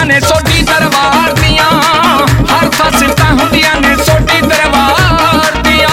ਹੁੰਦੀਆਂ ਨੇ ਸੋਢੀ ਦਰਬਾਰ ਦੀਆਂ, ਹਰ ਥਾਂ ਸਿਫਤਾਂ ਹੁੰਦੀਆਂ ਨੇ ਸੋਢੀ ਦਰਬਾਰ ਦੀਆਂ।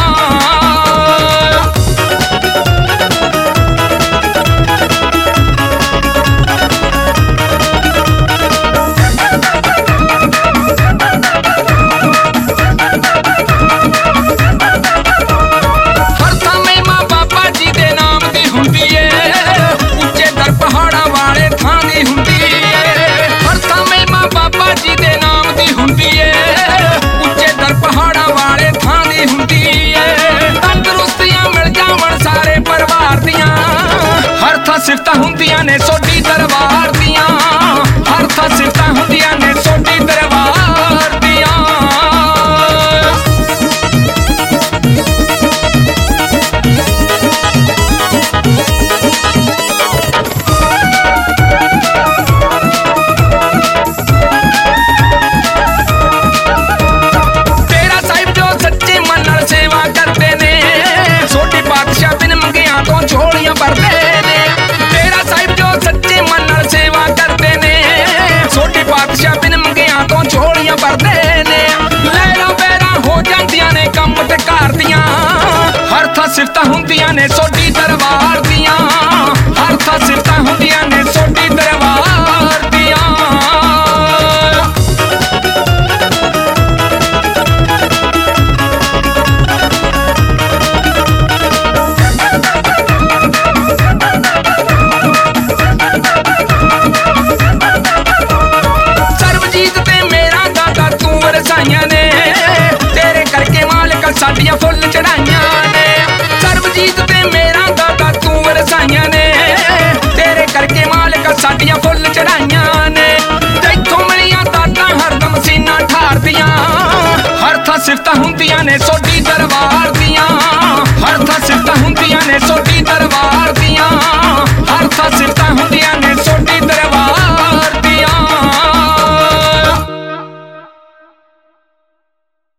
ਹਰ ਥਾਂ ਮਹਿਮਾ ਬਾਬਾ ਜੀ ਦੇ ਨਾਮ ਦੀ ਹੁੰਦੀ ਏ, ਉੱਚੇ ਦਰ ਪਹਾੜਾਂ ਵਾਲੇ ਥਾਂ ਦੀ ਹੁੰਦੀ ਏ। ਹਰ ਥਾਂ ਮਹਿਮਾ ਬਾਬਾ ਜੀ ਦੇ ਨਾਮ ਦੀ ਹੁੰਦੀ ਏ, ਉੱਚੇ ਦਰ ਪਹਾੜਾਂ ਵਾਲੇ ਥਾਂ ਦੀ ਹੁੰਦੀ ਏ। ਤੰਦਰੁਸਤੀਆਂ ਮਿਲ ਜਾਵਣ ਸਾਰੇ ਪਰਿਵਾਰ ਦੀਆਂ, ਹਰ ਥਾਂ ਸਿਫਤਾਂ ਹੁੰਦੀਆਂ ਨੇ ਸੋਢੀ ਦਰਬਾਰ ਦੀਆਂ, ਹਰ ਥਾਂ ਸਿਫਤਾਂ ਹੁੰਦੀਆਂ ਨੇ ਸੋਢੀ ਦਰਬਾਰ ਦੀਆਂ। ਤੇਰਾ ਸਾਹਿਬ ਜੋ ਸੱਚੇ ਮਨ ਨਾਲ ਸੇਵਾ ਕਰਦੇ ਨੇ, ਸੋਢੀ ਪਾਤਸ਼ਾਹ ਬਿਨ ਮੰਗਿਆਂ ਤੋਂ ਝੋਲੀਆਂ ਭਰਦੇ ਨੇ। ਤੇਰਾ ਸਾਹਿਬ ਜੋ ਸੱਚੇ ਮਨ ਨਾਲ ਸੇਵਾ ਕਰਦੇ ਨੇ, ਸੋਢੀ ਪਾਤਸ਼ਾਹ ਬਿਨ ਮੰਗਿਆਂ ਤੋਂ ਝੋਲੀਆਂ ਭਰਦੇ ਨੇ। ਲਹਿਰਾਂ ਬਹਿਰਾਂ ਹੋ ਜਾਂਦੀਆਂ ਨੇ ਕੰਮ ਤੇ ਘਰ ਦੀਆਂ, ਹਰ ਥਾਂ ਸਿਫਤਾਂ ਹੁੰਦੀਆਂ ਨੇ ਸੋਢੀ ਦਰਬਾਰ ਦੀਆਂ, ਹਰ ਥਾਂ ਸਿਫਤਾਂ ਹੁੰਦੀਆਂ ਨੇ ਸੋਢੀ ਦਰਬਾਰ ਦੀਆਂ। ਸਰਬਜੀਤ ਤੇ ਮੇਰਾ ਦਾਦਾ ਤੂੰ ਵਰਸਾਈਆਂ ਨੇ, ਤੇਰੇ ਕਰਕੇ ਮਾਲਕ ਸਾਡੀਆਂ ਫੁੱਲ ਚੜਾਈਆਂ ਨੇ। ਸਰਬਜੀਤ ਤੇ ਮੇਰਾ ਦਾਦਾ ਤੂੰ ਵਰਸਾਈਆਂ ਨੇ, ਤੇਰੇ ਕਰਕੇ ਮਾਲਕ ਸਾਡੀਆਂ ਫੁੱਲ ਚੜਾਈਆਂ ਨੇ। ਤੈਥੋਂ ਮਿਲੀਆਂ ਦਾਤਾਂ ਹਰਦਮ ਸੀਨਾ ਠਾਰਦੀਆਂ, ਹਰ ਥਾਂ ਸਿਫਤਾਂ ਹੁੰਦੀਆਂ ਨੇ ਸੋਢੀ ਦਰਬਾਰ ਦੀਆਂ, ਹਰ ਥਾਂ ਸਿਫਤਾਂ ਹੁੰਦੀਆਂ ਨੇ ਸੋਢੀ